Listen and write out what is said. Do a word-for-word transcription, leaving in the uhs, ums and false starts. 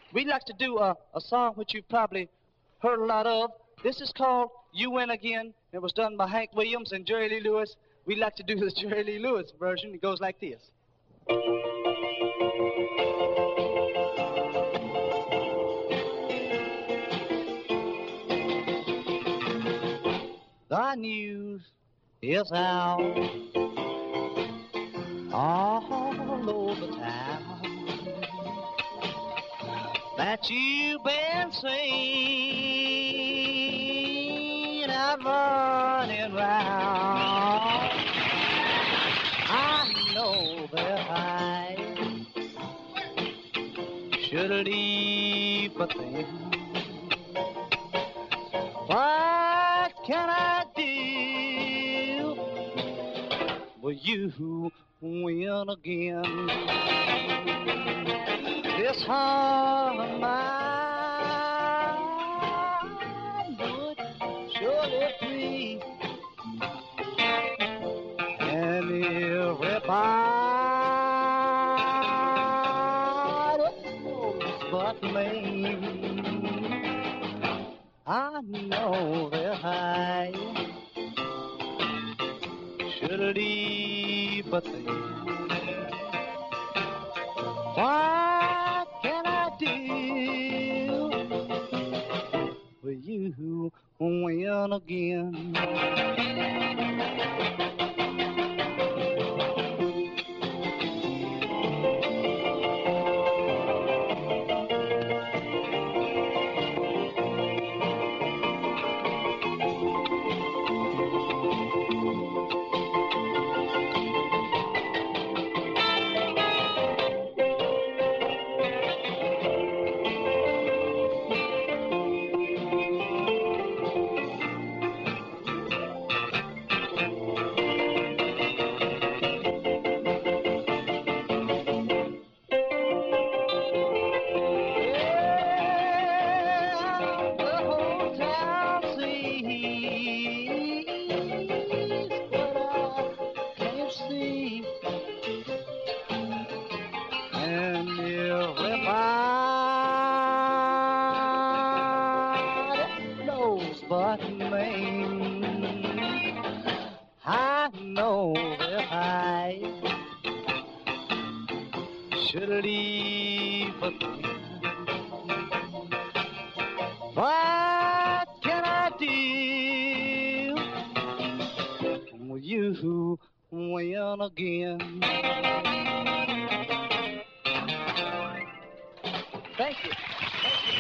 we'd like to do a, a song which you've probably heard a lot of. This is called You Win Again. It was done by Hank Williams and Jerry Lee Lewis. We'd like to do the Jerry Lee Lewis version. It goes like this. The news is out all over town that you've been seen out running round. I know that I should leave, but then what can I do? Will you win again? This heart of mine would surely free, and everybody knows but me. I know that I should leave, but then what can I do? Will you win again? And everybody knows but me. I know that I should leave, but what can I do? Will you win again? Thank you. Thank you.